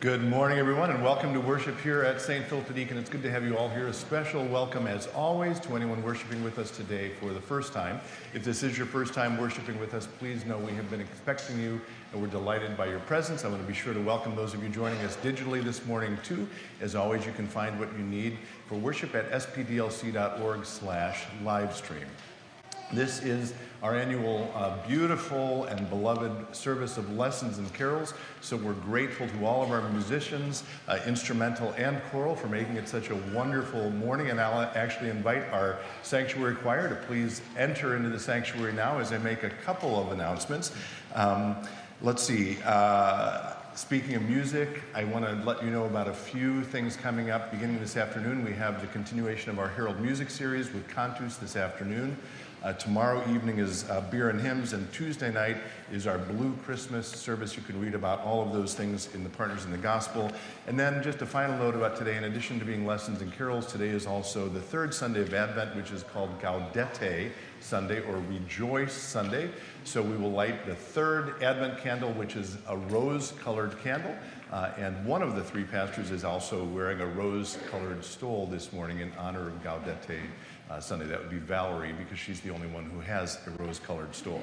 Good morning, everyone, and welcome to worship here at St. Philip Deacon. It's good to have you all here. A special welcome, as always, to anyone worshiping with us today for the first time. If this is your first time worshiping with us, please know we have been expecting you, and we're delighted by your presence. I want to be sure to welcome those of you joining us digitally this morning, too. As always, you can find what you need for worship at spdlc.org/livestream. This is our annual beautiful and beloved service of lessons and carols, so we're grateful to all of our musicians, instrumental and choral, for making it such a wonderful morning. And I'll actually invite our sanctuary choir to please enter into the sanctuary now as I make a couple of announcements. Let's see. Speaking of music, I want to let you know about a few things coming up. Beginning this afternoon, we have the continuation of our Herald Music Series with Cantus this afternoon. Tomorrow evening is Beer and Hymns, and Tuesday night is our Blue Christmas service. You can read about all of those things in the Partners in the Gospel. And then just a final note about today, in addition to being lessons and carols, today is also the third Sunday of Advent, which is called Gaudete Sunday, or Rejoice Sunday. So we will light the third Advent candle, which is a rose-colored candle. And one of the three pastors is also wearing a rose-colored stole this morning in honor of Gaudete Sunday. That would be Valerie, because she's the only one who has a rose-colored stole.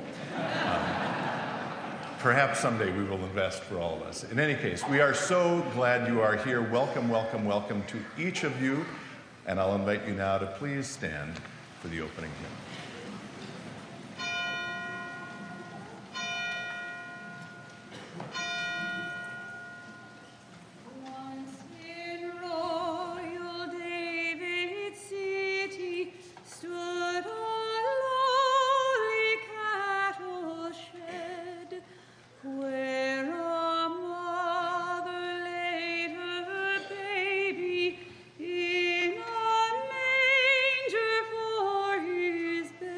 Perhaps someday we will invest for all of us. In any case, we are so glad you are here. Welcome, welcome, welcome to each of you. And I'll invite you now to please stand for the opening hymn. In a manger for his bed.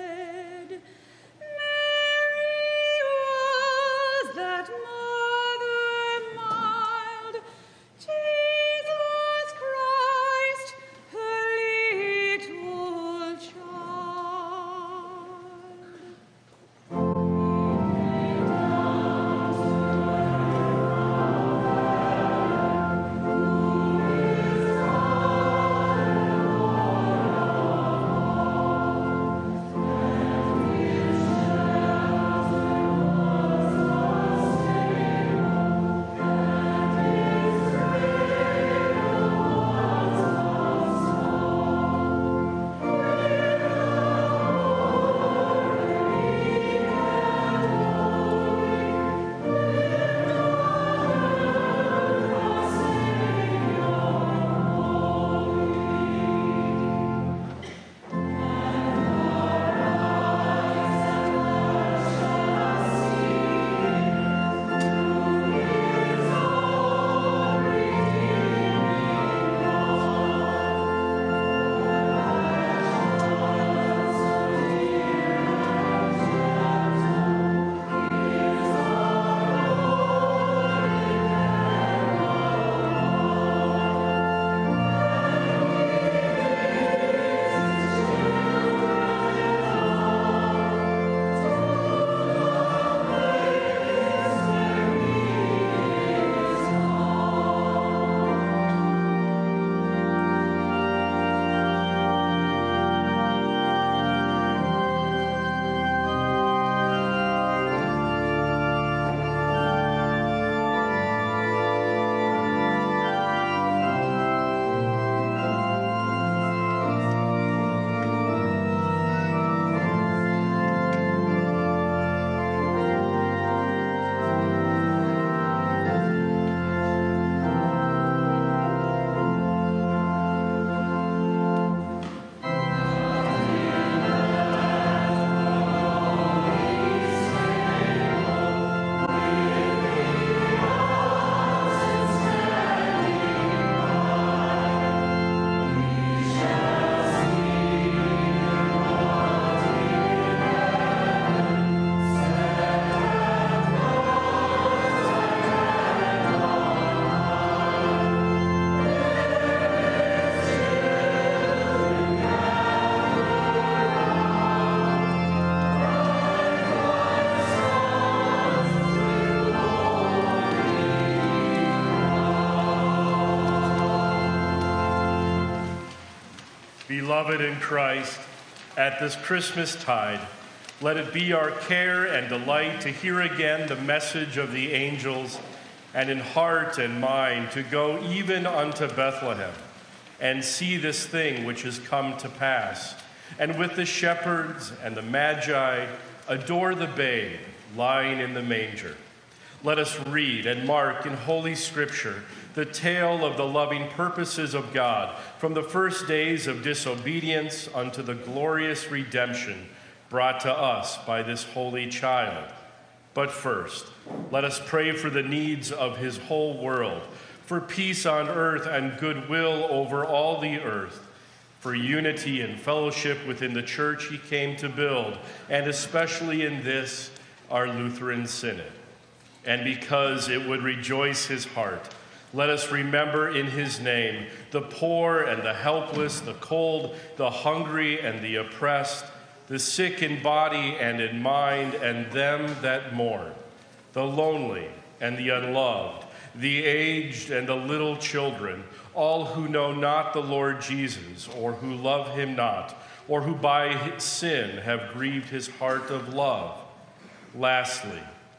Beloved in Christ, at this Christmas tide, let it be our care and delight to hear again the message of the angels, and in heart and mind to go even unto Bethlehem and see this thing which has come to pass, and with the shepherds and the magi adore the babe lying in the manger. Let us read and mark in Holy Scripture the tale of the loving purposes of God from the first days of disobedience unto the glorious redemption brought to us by this holy child. But first, let us pray for the needs of his whole world, for peace on earth and goodwill over all the earth, for unity and fellowship within the church he came to build, and especially in this, our Lutheran Synod. And because it would rejoice his heart, let us remember in his name the poor and the helpless, the cold, the hungry and the oppressed, the sick in body and in mind, and them that mourn, the lonely and the unloved, the aged and the little children, all who know not the Lord Jesus, or who love him not, or who by his sin have grieved his heart of love. Lastly,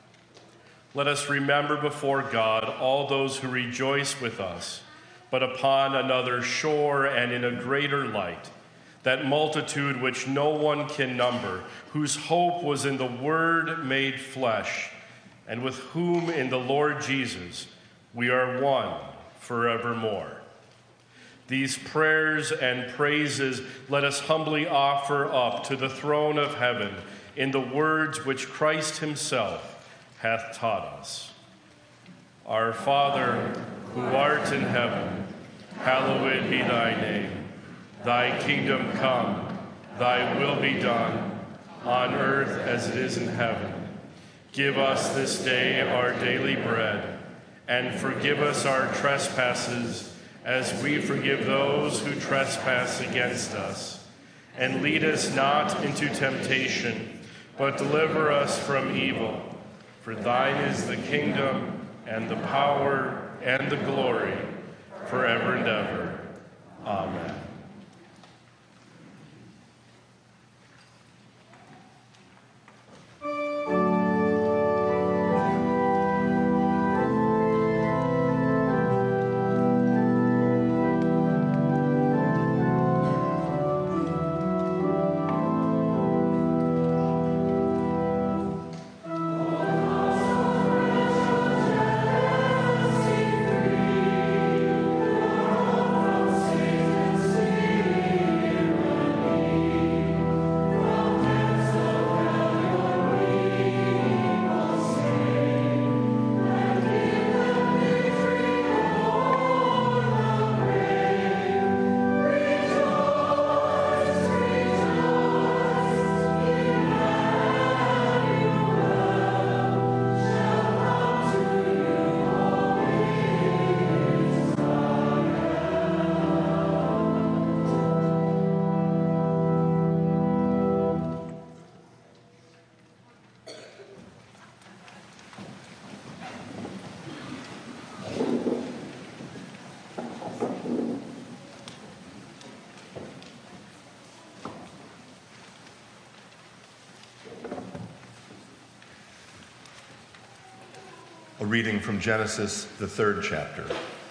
let us remember before God all those who rejoice with us, but upon another shore and in a greater light, that multitude which no one can number, whose hope was in the Word made flesh, and with whom in the Lord Jesus we are one forevermore. These prayers and praises let us humbly offer up to the throne of heaven in the words which Christ himself hath taught us. Our Father, who art in heaven, hallowed be thy name. Thy kingdom come, thy will be done, on earth as it is in heaven. Give us this day our daily bread, and forgive us our trespasses, as we forgive those who trespass against us. And lead us not into temptation, but deliver us from evil. For thine is the kingdom, and the power, and the glory, forever and ever. Amen. A reading from Genesis, the 3rd chapter.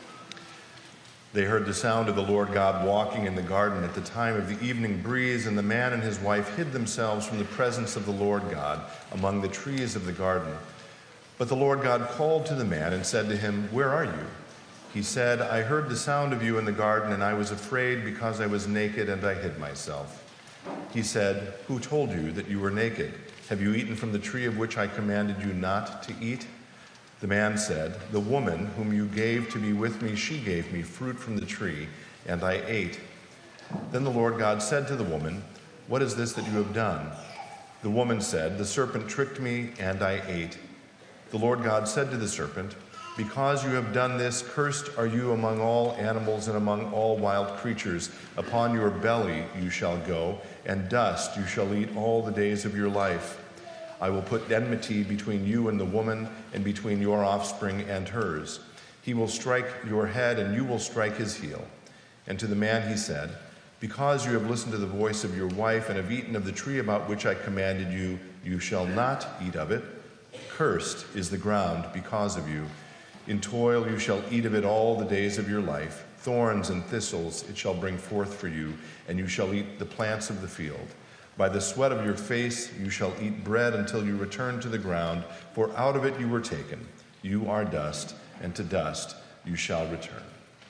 They heard the sound of the Lord God walking in the garden at the time of the evening breeze, and the man and his wife hid themselves from the presence of the Lord God among the trees of the garden. But the Lord God called to the man and said to him, "Where are you?" He said, "I heard the sound of you in the garden, and I was afraid because I was naked and I hid myself." He said, "Who told you that you were naked? Have you eaten from the tree of which I commanded you not to eat?" The man said, "The woman whom you gave to be with me, she gave me fruit from the tree, and I ate." Then the Lord God said to the woman, "What is this that you have done?" The woman said, "The serpent tricked me, and I ate." The Lord God said to the serpent, "Because you have done this, cursed are you among all animals and among all wild creatures. Upon your belly you shall go, and dust you shall eat all the days of your life. I will put enmity between you and the woman, and between your offspring and hers. He will strike your head, and you will strike his heel." And to the man he said, Because you have listened to the voice of your wife and have eaten of the tree about which I commanded you, you shall not eat of it. Cursed is the ground because of you. In toil you shall eat of it all the days of your life. Thorns and thistles it shall bring forth for you, and you shall eat the plants of the field. By the sweat of your face you shall eat bread until you return to the ground, for out of it you were taken. You are dust, and to dust you shall return.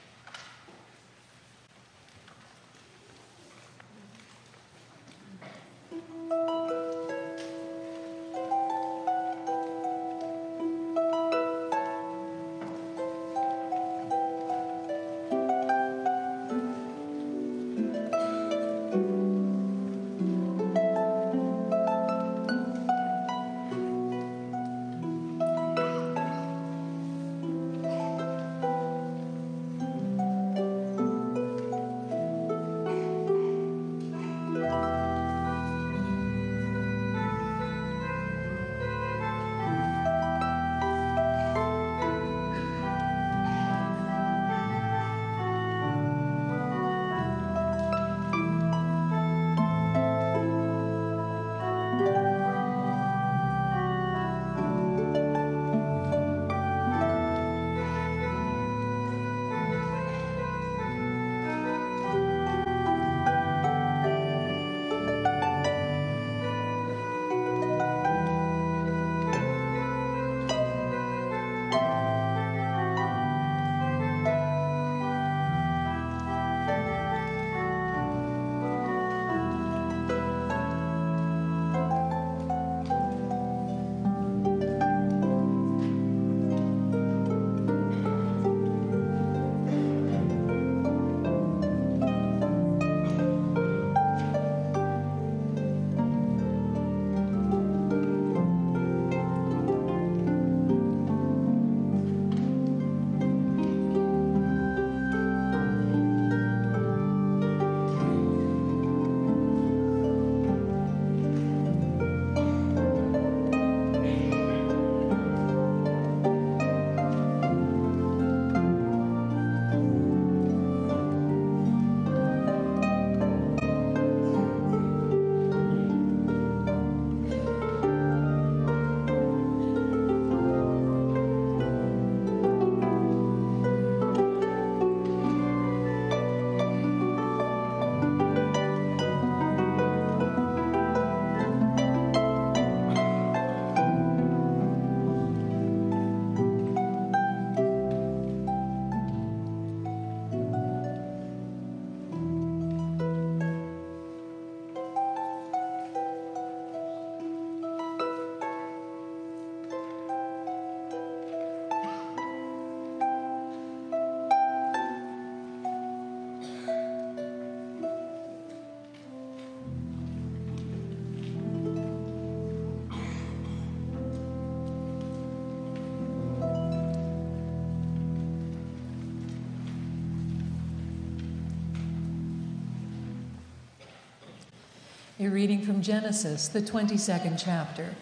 A reading from Genesis, the 22nd chapter.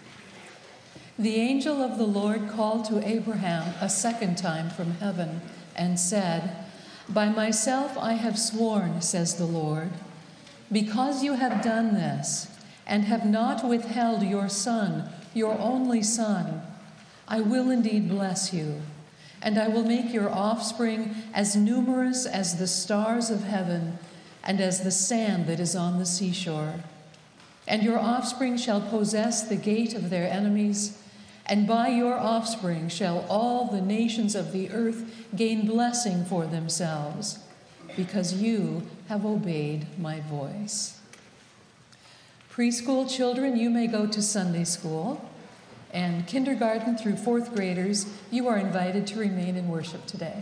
The angel of the Lord called to Abraham a second time from heaven and said, "By myself I have sworn, says the Lord, because you have done this and have not withheld your son, your only son, I will indeed bless you, and I will make your offspring as numerous as the stars of heaven and as the sand that is on the seashore. And your offspring shall possess the gate of their enemies, and by your offspring shall all the nations of the earth gain blessing for themselves, because you have obeyed my voice." Preschool children, you may go to Sunday school, and kindergarten through fourth graders, you are invited to remain in worship today.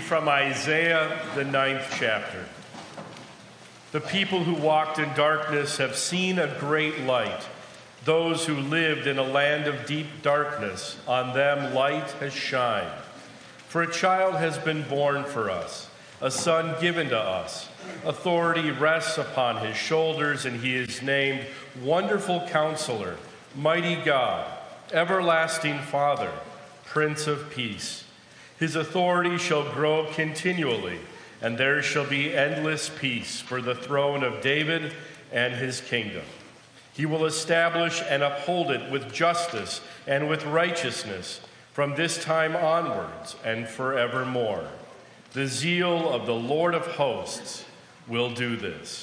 from Isaiah, the 9th chapter. The people who walked in darkness have seen a great light. Those who lived in a land of deep darkness, on them light has shined. For a child has been born for us, a son given to us. Authority rests upon his shoulders, and he is named Wonderful Counselor, Mighty God, Everlasting Father, Prince of Peace. His authority shall grow continually, and there shall be endless peace for the throne of David and his kingdom. He will establish and uphold it with justice and with righteousness from this time onwards and forevermore. The zeal of the Lord of hosts will do this.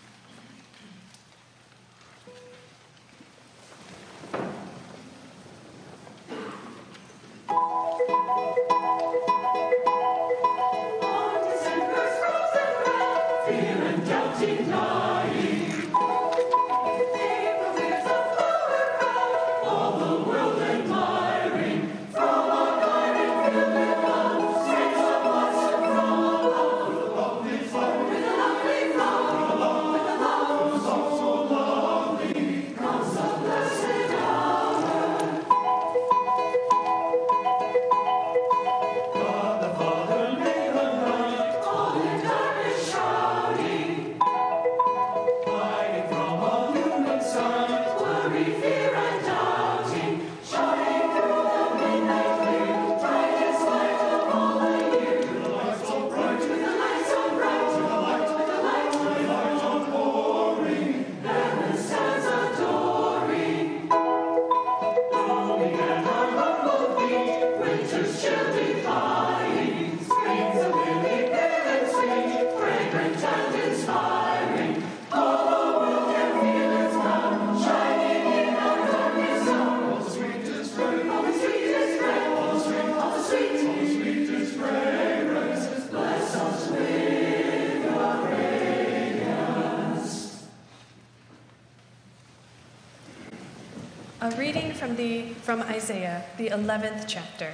A reading from Isaiah, the 11th chapter.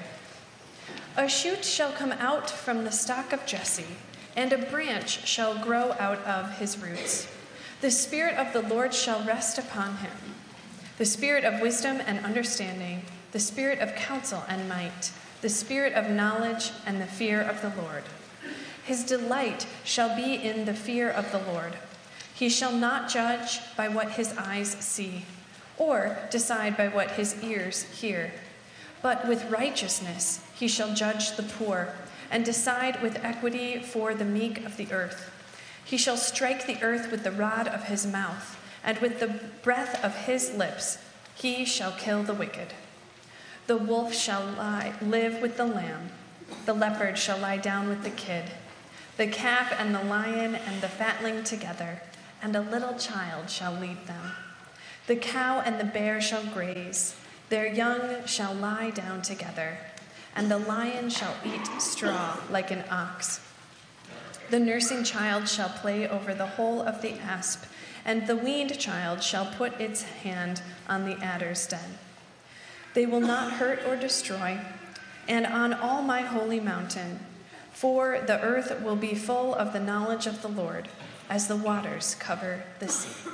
A shoot shall come out from the stock of Jesse, and a branch shall grow out of his roots. The Spirit of the Lord shall rest upon him, the Spirit of wisdom and understanding, the Spirit of counsel and might, the Spirit of knowledge and the fear of the Lord. His delight shall be in the fear of the Lord. He shall not judge by what his eyes see, or decide by what his ears hear. But with righteousness he shall judge the poor, and decide with equity for the meek of the earth. He shall strike the earth with the rod of his mouth, and with the breath of his lips he shall kill the wicked. The wolf shall live with the lamb, the leopard shall lie down with the kid, the calf and the lion and the fatling together, and a little child shall lead them. The cow and the bear shall graze, their young shall lie down together, and the lion shall eat straw like an ox. The nursing child shall play over the hole of the asp, and the weaned child shall put its hand on the adder's den. They will not hurt or destroy, and on all my holy mountain, for the earth will be full of the knowledge of the Lord, as the waters cover the sea.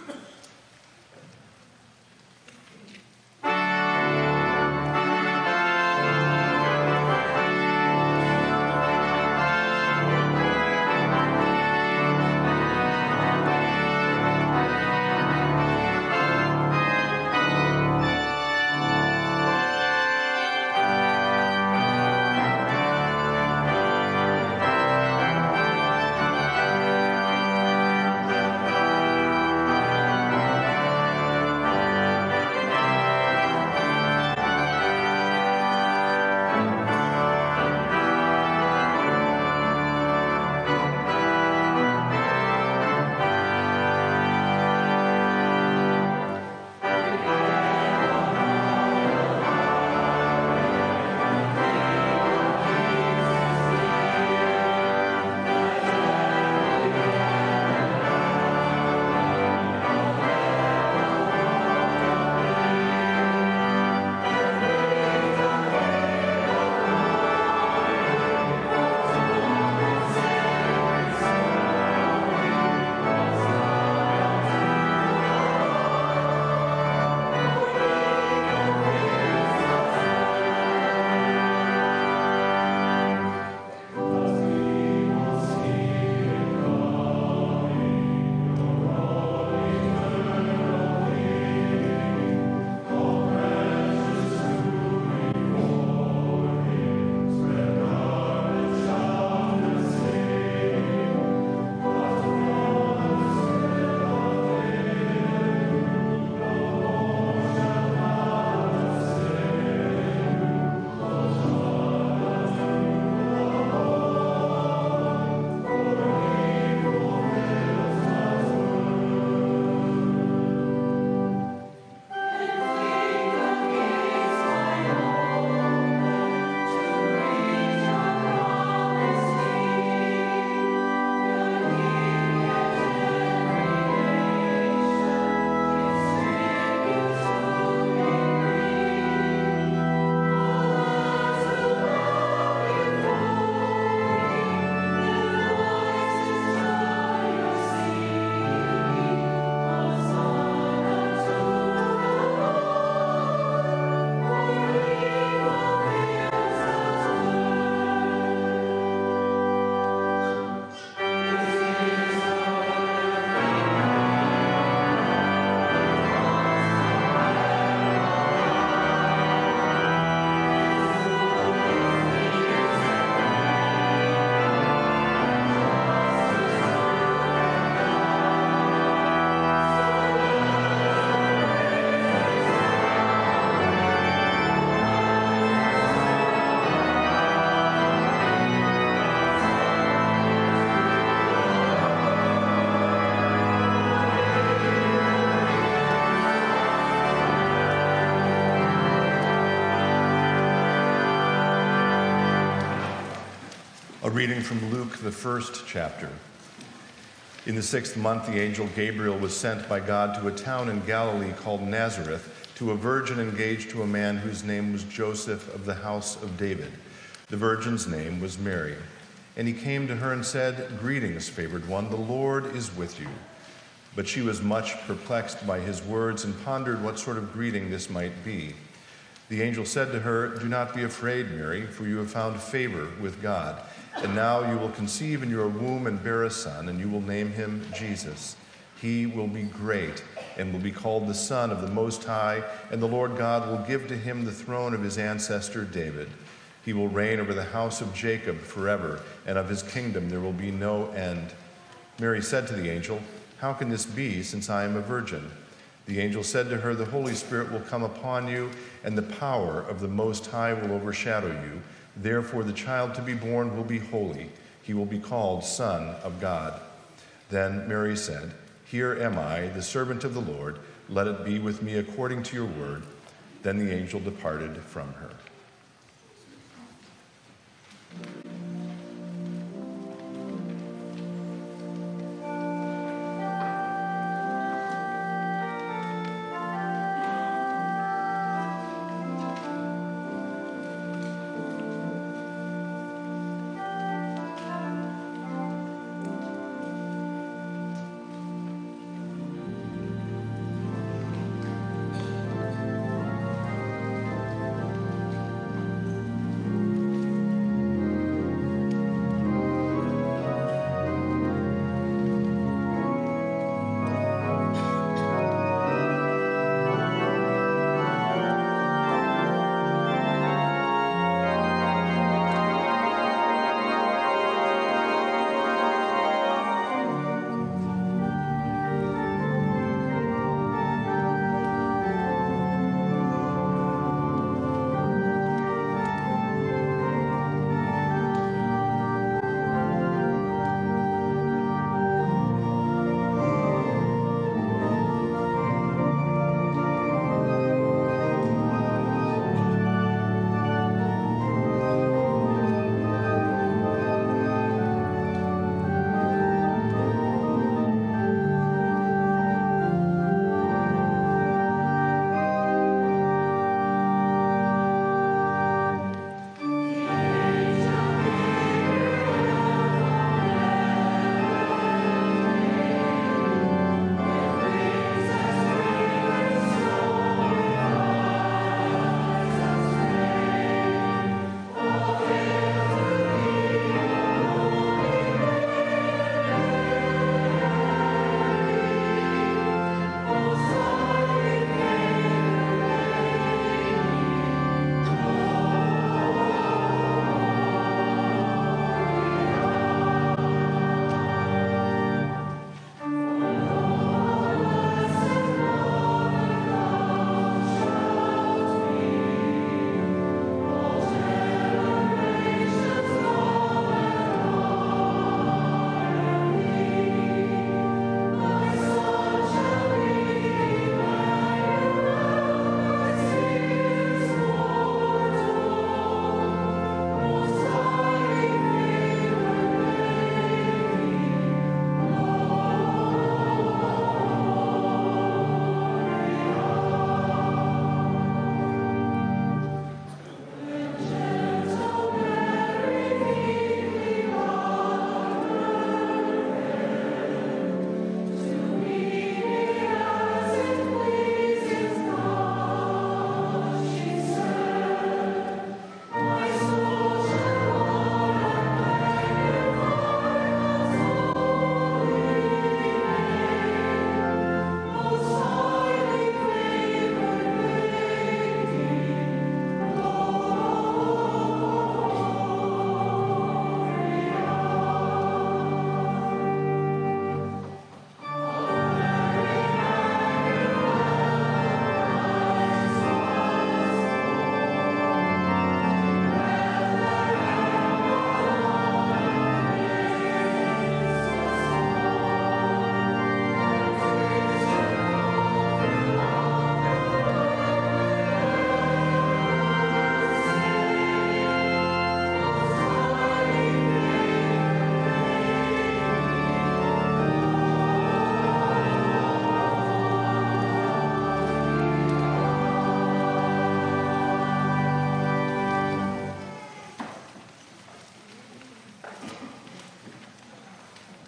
reading from Luke, the 1st chapter. In the 6th month, the angel Gabriel was sent by God to a town in Galilee called Nazareth, to a virgin engaged to a man whose name was Joseph of the house of David. The virgin's name was Mary. And he came to her and said, "Greetings, favored one, the Lord is with you." But she was much perplexed by his words and pondered what sort of greeting this might be. The angel said to her, "Do not be afraid, Mary, for you have found favor with God. And now you will conceive in your womb and bear a son, and you will name him Jesus. He will be great and will be called the Son of the Most High, and the Lord God will give to him the throne of his ancestor David. He will reign over the house of Jacob forever, and of his kingdom there will be no end." Mary said to the angel, "How can this be, since I am a virgin?" The angel said to her, "The Holy Spirit will come upon you, and the power of the Most High will overshadow you. Therefore, the child to be born will be holy. He will be called Son of God." Then Mary said, "Here am I, the servant of the Lord. Let it be with me according to your word." Then the angel departed from her.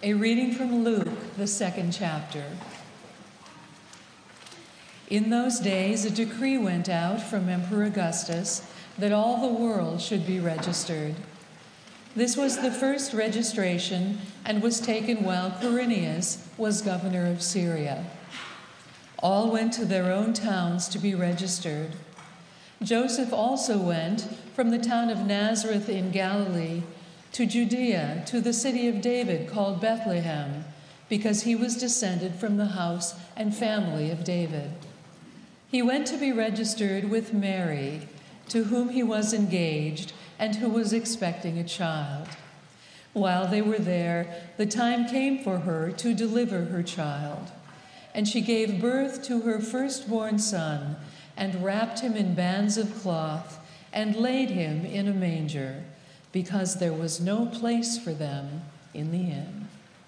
A reading from Luke, the 2nd chapter. In those days, a decree went out from Emperor Augustus that all the world should be registered. This was the first registration and was taken while Quirinius was governor of Syria. All went to their own towns to be registered. Joseph also went from the town of Nazareth in Galilee to Judea, to the city of David called Bethlehem, because he was descended from the house and family of David. He went to be registered with Mary, to whom he was engaged and who was expecting a child. While they were there, the time came for her to deliver her child. And she gave birth to her firstborn son, and wrapped him in bands of cloth, and laid him in a manger, because there was no place for them in the inn.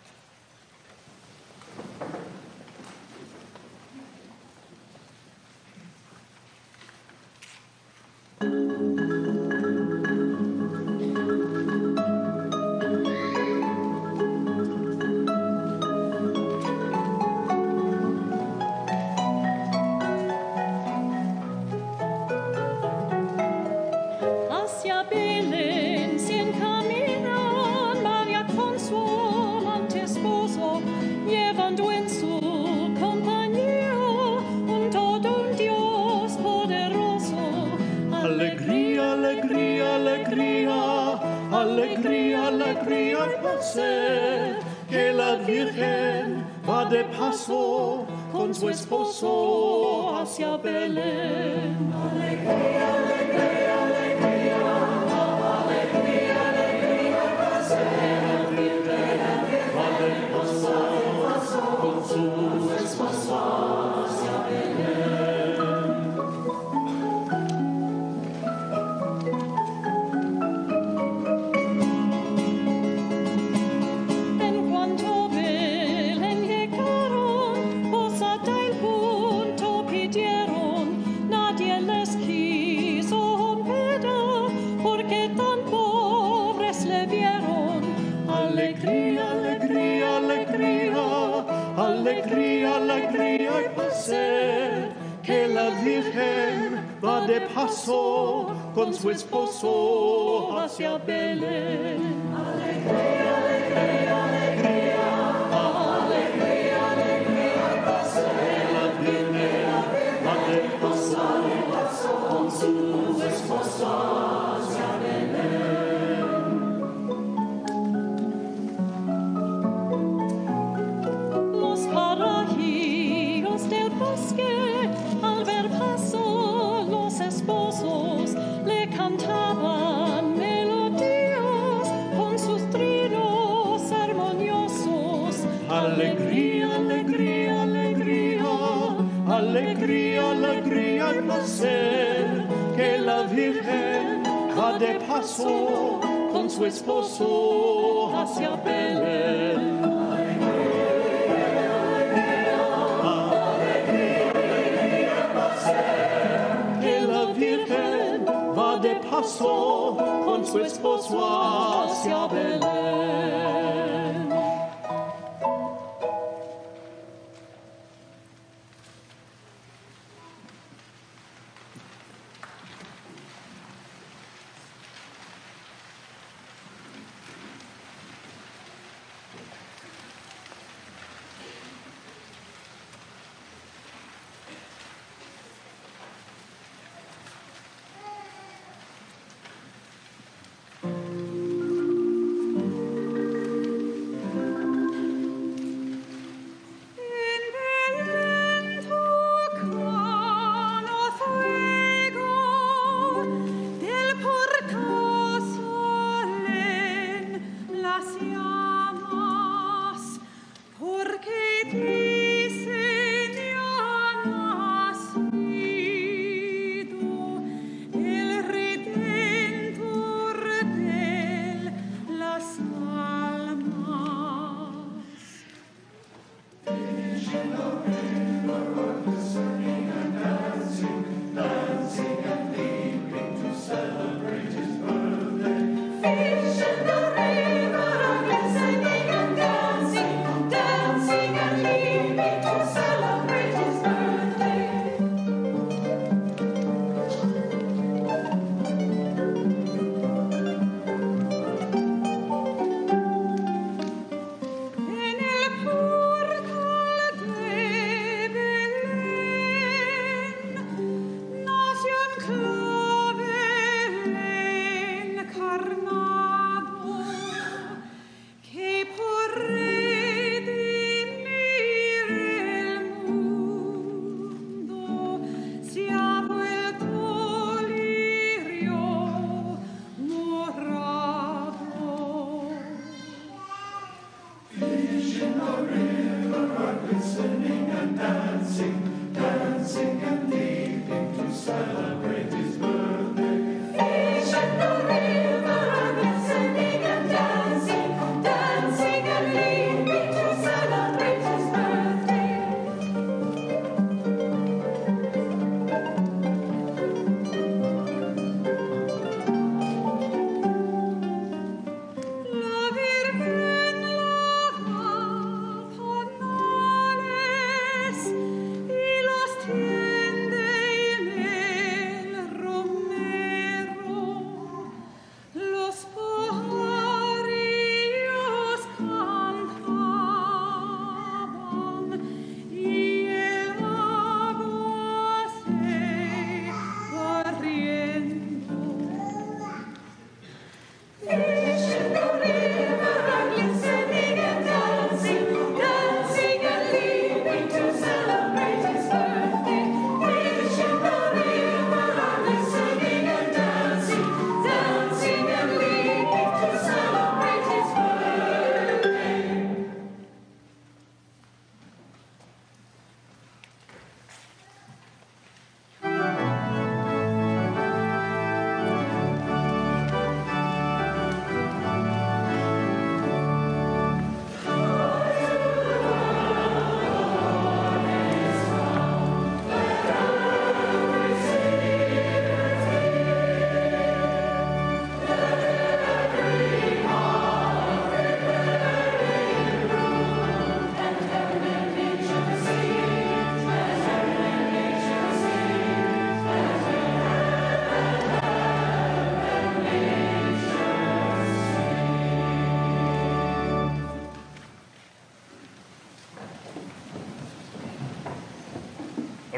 Que la Virgen va de paso con su esposo hacia Belén. Alegría, alegría, alegría, alegría, alegría, la Virgen va de paso con su esposo hacia Belén. Alegría, alegría y placer, que la Virgen va de paso con su esposo hacia Belén. Alegría, alegría, alegría, alegría, alegría y placer, que la Virgen va de paso con su esposo hacia Belén. Al ver paso los esposos le cantaban melodías con sus trinos armoniosos. Alegría, alegría, alegría, alegría, alegría y placer, que la Virgen va de paso con su esposo hacia Belén. De paso con su esposo hacia Belén.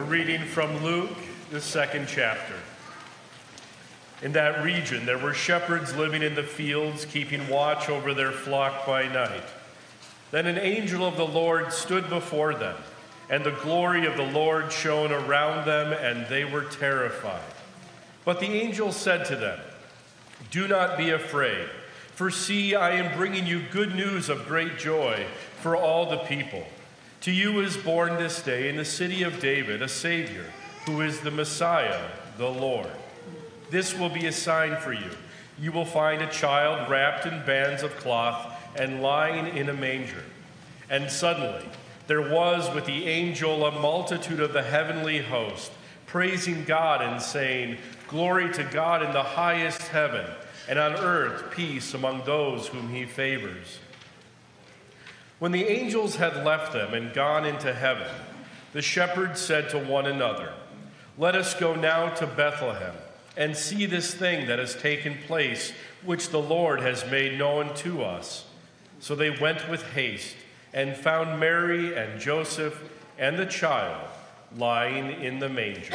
reading from Luke, the 2nd chapter. In that region, there were shepherds living in the fields, keeping watch over their flock by night. Then an angel of the Lord stood before them, and the glory of the Lord shone around them, and they were terrified. But the angel said to them, "Do not be afraid, for see, I am bringing you good news of great joy for all the people. To you is born this day in the city of David a Savior, who is the Messiah, the Lord. This will be a sign for you. You will find a child wrapped in bands of cloth and lying in a manger." And suddenly there was with the angel a multitude of the heavenly host, praising God and saying, "Glory to God in the highest heaven, and on earth peace among those whom he favors." When the angels had left them and gone into heaven, the shepherds said to one another, "Let us go now to Bethlehem and see this thing that has taken place, which the Lord has made known to us." So they went with haste and found Mary and Joseph and the child lying in the manger.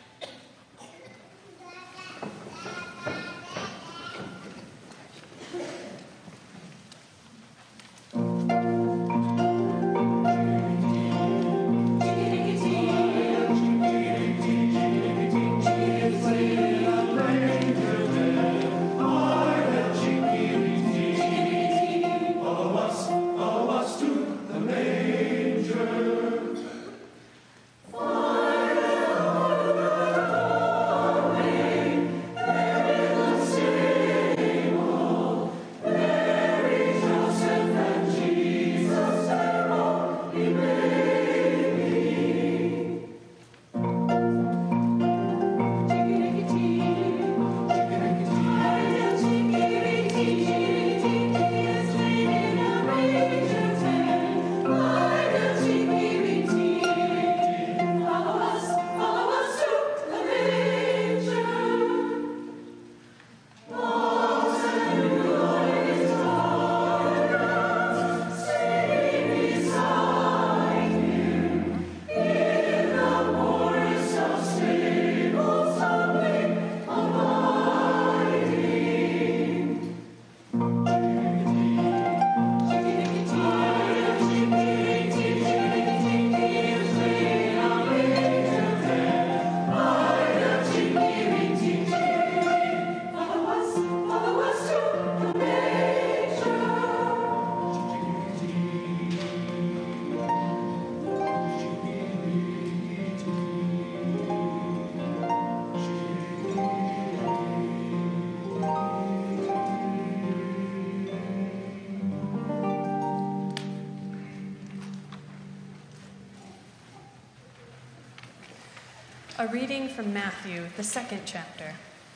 A reading from Matthew, the 2nd chapter.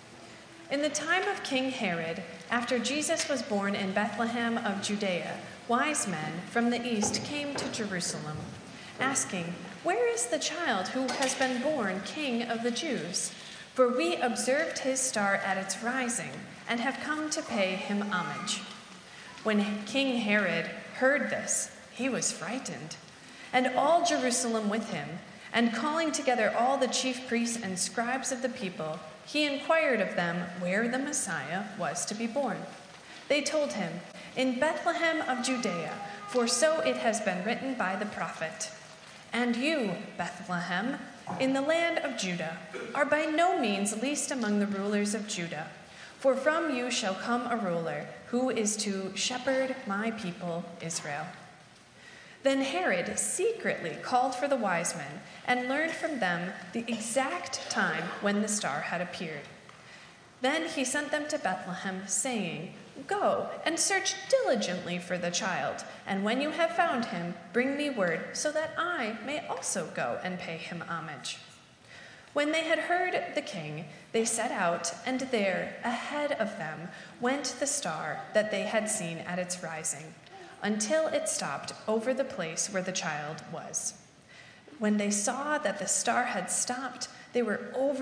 In the time of King Herod, after Jesus was born in Bethlehem of Judea, wise men from the east came to Jerusalem, asking, "Where is the child who has been born King of the Jews? For we observed his star at its rising and have come to pay him homage." When King Herod heard this, he was frightened, and all Jerusalem with him. And calling together all the chief priests and scribes of the people, he inquired of them where the Messiah was to be born. They told him, "In Bethlehem of Judea, for so it has been written by the prophet. And you, Bethlehem, in the land of Judah, are by no means least among the rulers of Judah. For from you shall come a ruler who is to shepherd my people Israel." Then Herod secretly called for the wise men and learned from them the exact time when the star had appeared. Then he sent them to Bethlehem, saying, "Go and search diligently for the child, and when you have found him, bring me word so that I may also go and pay him homage." When they had heard the king, they set out, and there, ahead of them, went the star that they had seen at its rising, until it stopped over the place where the child was. When they saw that the star had stopped, they were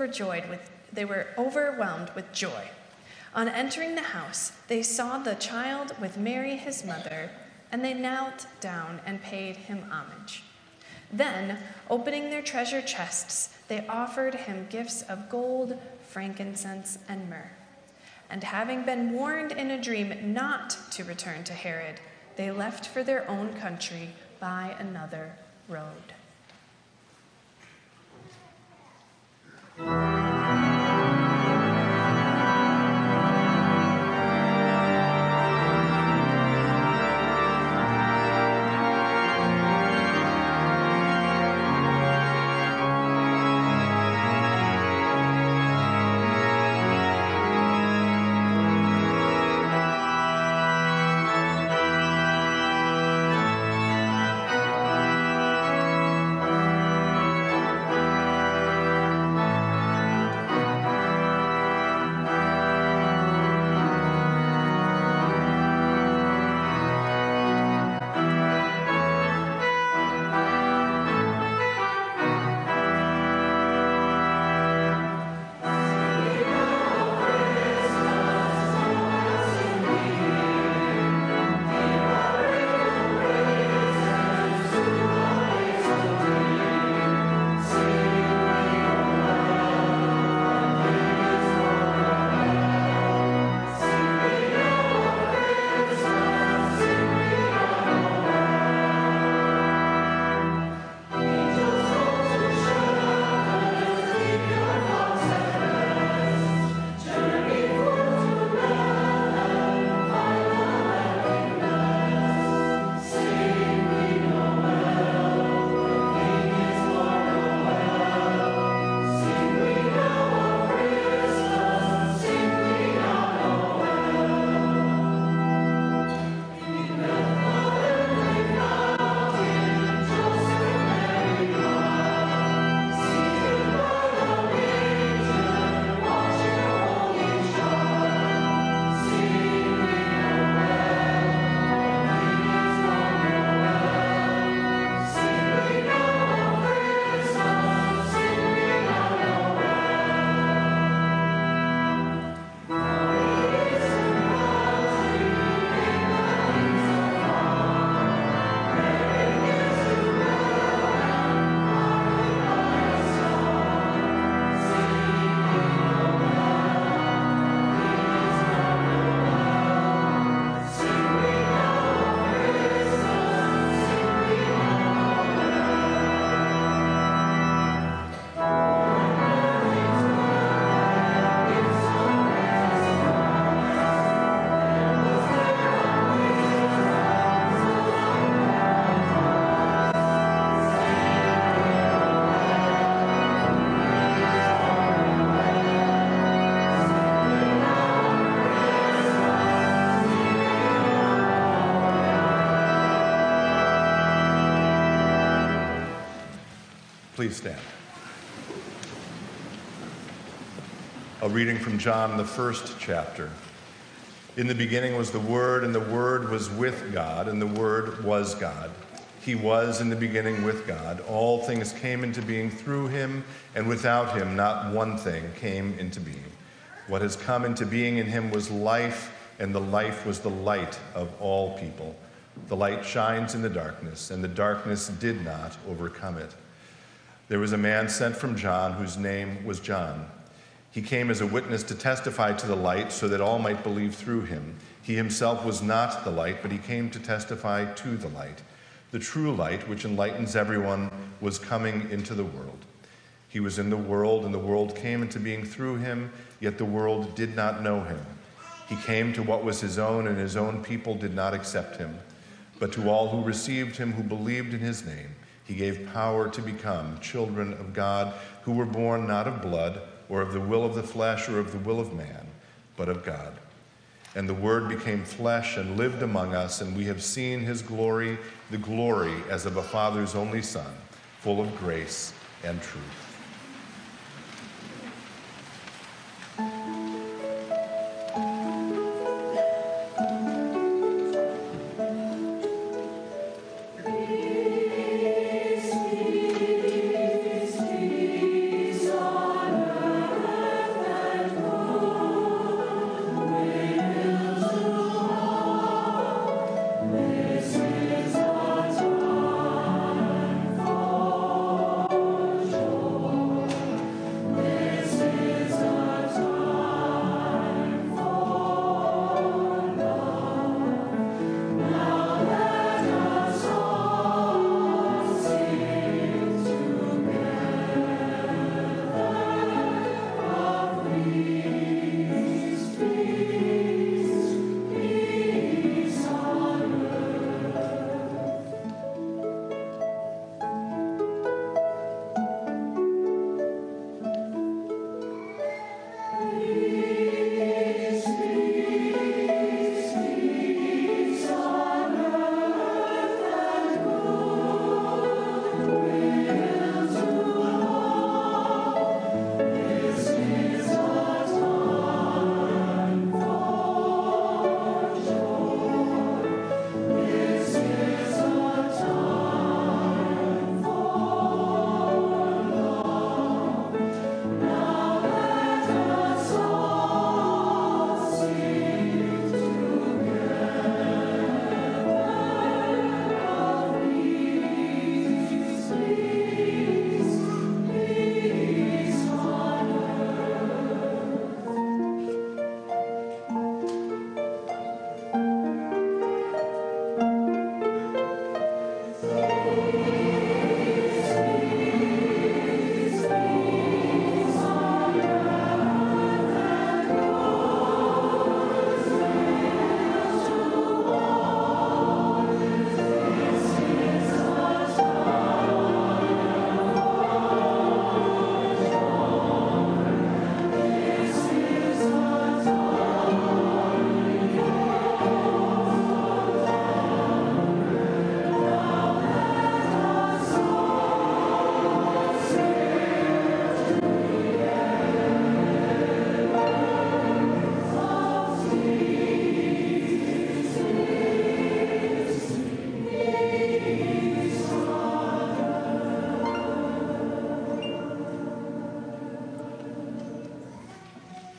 overwhelmed with joy. On entering the house, they saw the child with Mary his mother, and they knelt down and paid him homage. Then, opening their treasure chests, they offered him gifts of gold, frankincense, and myrrh. And having been warned in a dream not to return to Herod, they left for their own country by another road. Please stand. A reading from John, the first chapter. In the beginning was the Word, and the Word was with God, and the Word was God. He was in the beginning with God. All things came into being through him, and without him not one thing came into being. What has come into being in him was life, and the life was the light of all people. The light shines in the darkness, and the darkness did not overcome it. There was a man sent from John whose name was John. He came as a witness to testify to the light so that all might believe through him. He himself was not the light, but he came to testify to the light. The true light, which enlightens everyone, was coming into the world. He was in the world, and the world came into being through him, yet the world did not know him. He came to what was his own, and his own people did not accept him. But to all who received him, who believed in his name, he gave power to become children of God, who were born not of blood, or of the will of the flesh, or of the will of man, but of God. And the Word became flesh and lived among us, and we have seen his glory, the glory as of a Father's only Son, full of grace and truth. For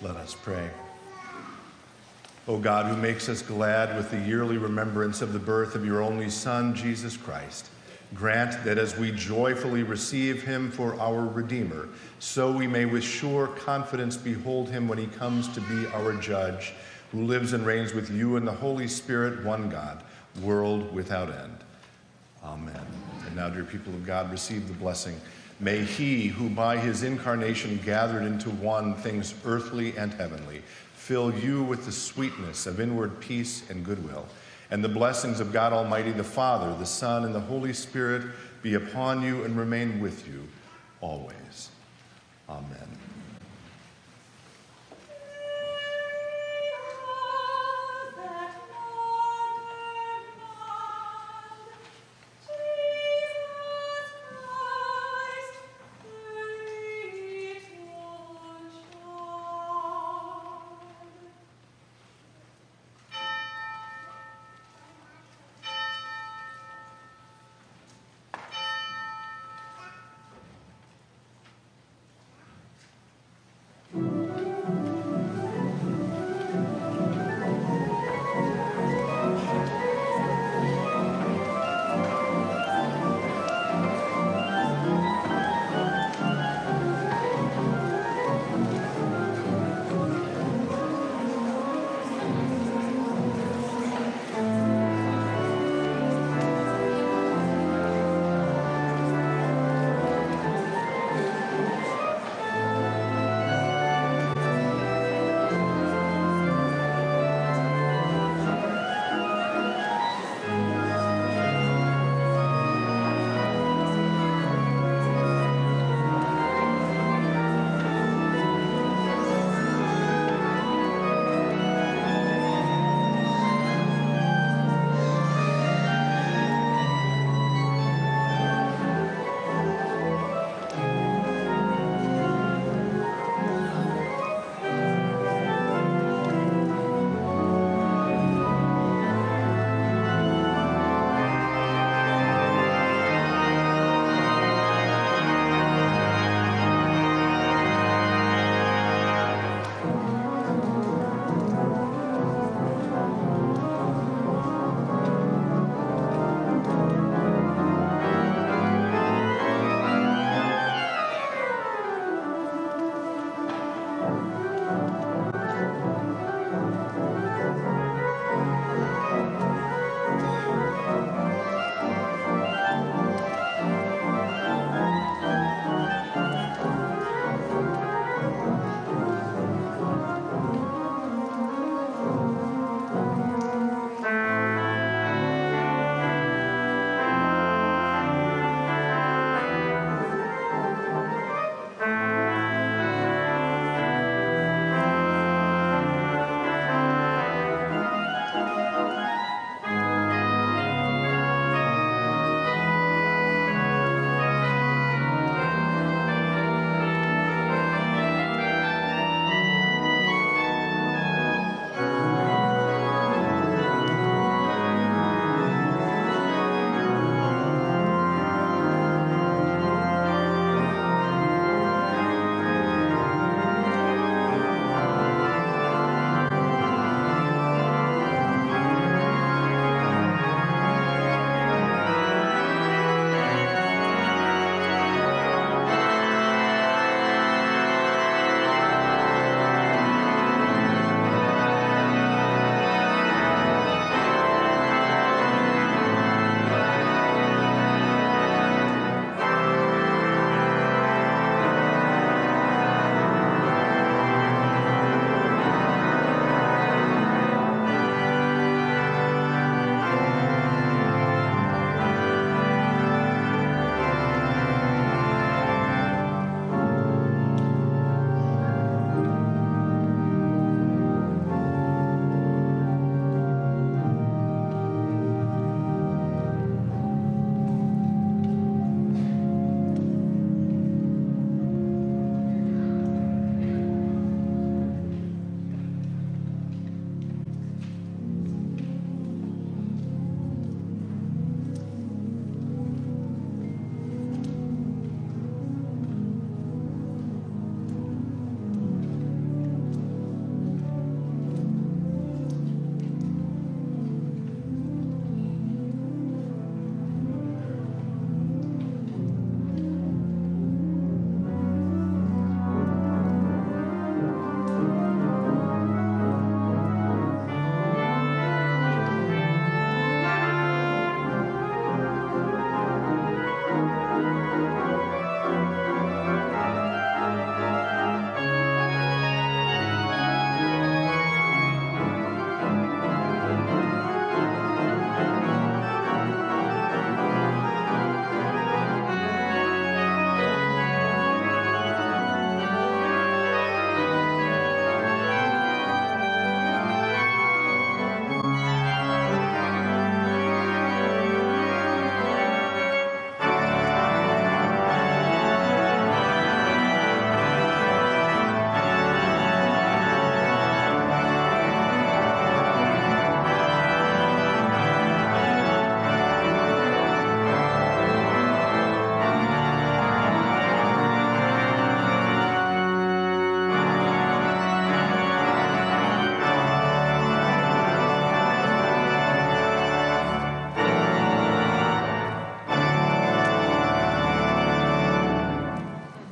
Let us pray. O God, who makes us glad with the yearly remembrance of the birth of your only Son, Jesus Christ, grant that as we joyfully receive him for our Redeemer, so we may with sure confidence behold him when he comes to be our judge, who lives and reigns with you in the Holy Spirit, one God, world without end. Amen. And now, dear people of God, receive the blessing. May he who by his incarnation gathered into one things earthly and heavenly fill you with the sweetness of inward peace and goodwill. And the blessings of God Almighty, the Father, the Son, and the Holy Spirit be upon you and remain with you always. Amen.